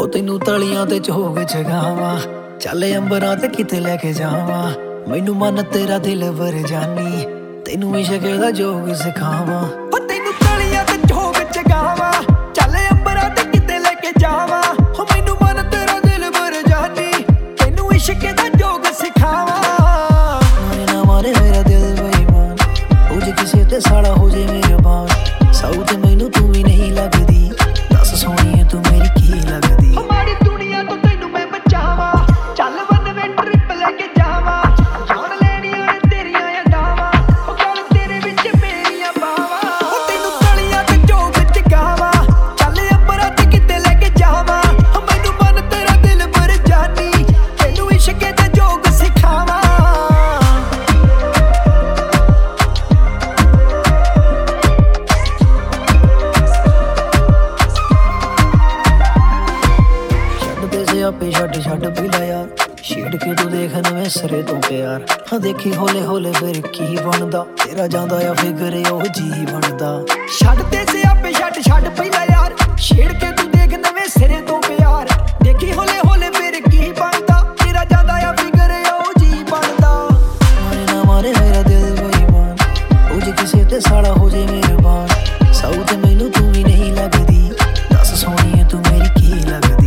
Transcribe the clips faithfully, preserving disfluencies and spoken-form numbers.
ਤੈਨੂੰ ਤਲੀਆਂ ਤੇ ਝੋਗ ਜਗਾਵਾਂ, ਚੱਲ ਅੰਬਰਾਂ ਤੇ ਕਿਤੇ ਲੈ ਕੇ ਜਾਵਾਂ। ਮੈਨੂੰ ਮਨ ਤੇਰਾ ਦਿਲ ਵਰ ਜਾਨੀ, ਤੈਨੂੰ ਇਸ਼ਕ ਦਾ ਜੋਗ ਸਿਖਾਵਾਂ। ਉਹ ਤੈਨੂੰ ਤਲੀਆਂ ਤੇ ਝੋਗ ਜਗਾਵਾਂ, ਚੱਲ ਅੰਬਰਾਂ ਤੇ ਕਿਤੇ ਲੈ ਕੇ ਜਾਵਾਂ। ਹੋ ਮੈਨੂੰ ਮਨ ਤੇਰਾ ਦਿਲ ਵਰ ਜਾਨੀ, ਤੈਨੂੰ ਇਸ਼ਕ ਦਾ ਜੋਗ ਸਿਖਾਵਾਂ। ਮਾਰੇ ਨਾ ਮਾਰੇ ਮੇਰਾ ਦਿਲ ਬੇਈਮਾਨ, ਹੋ ਜੇ ਕਿਸੇ ਤੇ ਸਾਲਾ ਹੋ ਜੇ ਮਿਹਰਬਾਨ। ਸਾਊ ਤੇ ਮੈਨੂੰ ਤੂੰ ਵੀ ਨਹੀਂ ਲੱਗਦੀ, ਦੱਸ ਸੋਹਣੀਏ ਤੂੰ ਮੇਰੀ ਕੀ ਲੱਗਦੀ। ਮਾੜੀ ਦੁਨੀਆ ਤੋਂ ਤੈਨੂੰ ਮੈਂ ਬਚਾਵਾਂ, ਚੱਲ ਵਨ ਵੇ ਟ੍ਰਿਪ ਲੈ ਕੇ ਜਾਵਾਂ। ਜਾਣ ਲੈਣੀਆਂ ਨੇ ਤੇਰੀਆਂ ਅਡਾਵਾਂ, ਉਹ ਗੱਲ ਤੇਰੇ ਵਿੱਚ ਮੇਰੀਆਂ ਬਾਵਾਂ। ਉਹ ਤੈਨੂੰ ਤਲੀਆਂ ਤੇ ਝੋਗ ਜਗਾਵਾਂ, ਚੱਲ ਅੰਬਰਾਂ ਤੇ ਕਿਤੇ ਲੈ ਕੇ ਜਾਵਾਂ। ਮੈਨੂੰ ਮਨ ਤੇਰਾ ਦਿਲ ਵਰ ਜਾਨੀ, ਤੈਨੂੰ ਇਸ਼ਕ ਦਾ ਜੋਗ ਸਿਖਾਵਾਂ। ਆਪੇ ਛੱਡ ਛੱਡ ਪੀਲਾ ਯਾਰ, ਛੇੜ ਕੇ ਤੂੰ ਦੇਖ ਨਵੇਂ ਸਿਰੇ ਤੋਂ ਪਿਆਰ। ਹਾਂ ਦੇਖੀ ਹੌਲੇ ਹੌਲੇ ਫਿਰ ਕੀ ਬਣਦਾ, ਤੇਰਾ ਜਾਂਦਾ ਆ ਫਿਕਰ ਉਹ ਜੀ ਬਣਦਾ। ਛੱਡ ਤੇ ਸਿਆਪੇ ਛੱਡ ਛੱਡ ਪਹਿਲਾਂ ਯਾਰ, ਛੇੜ ਕੇ ਤੂੰ ਦੇਖ ਨਵੇਂ ਸਿਰੇ ਤੋਂ ਪਿਆਰ। ਦੇਖੀ ਹੌਲੇ ਹੌਲੇ ਫਿਰ ਕੀ ਬਣਦਾ, ਤੇਰਾ ਜਾਂਦਾ ਆ ਫਿਕਰ ਉਹ ਜੀ ਬਣਦਾ। ਮਾਰੇ ਨਾ ਮਾਰੇ ਮੇਰਾ ਦਿਲ ਬੇਈਮਾਨ, ਹੋ ਜੇ ਕਿਸੇ ਤੇ ਸਾਲਾ ਹੋ ਜੇ ਮਿਹਰਬਾਨ। ਸਾਊ ਤੇ ਮੈਨੂੰ ਤੂੰ ਵੀ ਨਹੀਂ ਲੱਗਦੀ, ਦੱਸ ਸੋਹਣੀਏ ਤੂੰ ਮੇਰੀ ਕੀ ਲੱਗਦੀ।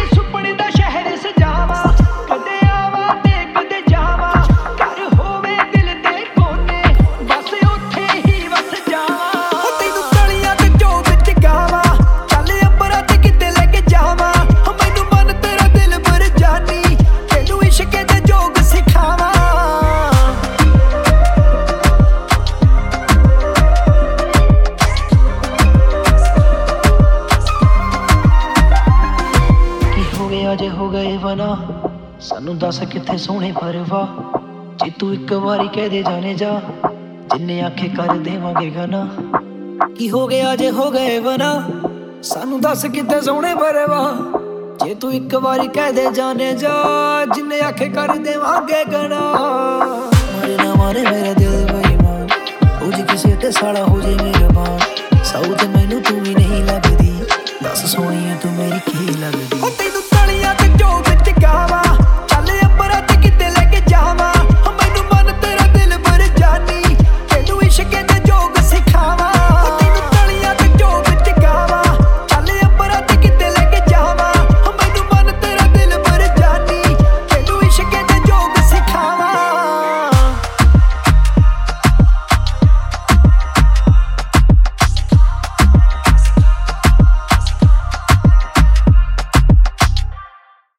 ਅਜੇ ਹੋ ਗਏ ਵਨਾ, ਸਾਨੂੰ ਦੱਸ ਕਿੱਥੇ ਸੋਹਣੇ ਪਰਵਾ। ਜੇ ਤੂੰ ਇੱਕ ਵਾਰੀ ਕਹਿ ਦੇ ਜਾਣੇ ਜਾ, ਜਿੰਨੇ ਆਖੇ ਕਰ ਦੇਵਾਂਗੇ ਗਾਣਾ। ਕੀ ਹੋ ਗਿਆ ਜੇ ਹੋ ਗਏ ਵਨਾ, ਸਾਨੂੰ ਦੱਸ ਕਿੱਥੇ ਸੋਹਣੇ ਪਰਵਾ। ਜੇ ਤੂੰ ਇੱਕ ਵਾਰੀ ਕਹਿ ਦੇ ਜਾਣੇ ਜਾ, ਜਿੰਨੇ ਆਖੇ ਕਰ ਦੇਵਾਂਗੇ ਗਾਣਾ। ਮਾਰੇ ਨਾ ਮਾਰੇ ਮੇਰਾ ਦਿਲ ਬੇਈਮਾਨ, ਹੋ ਜੇ ਕਿਸੇ ਤੇ ਸਾਲਾ ਹੋ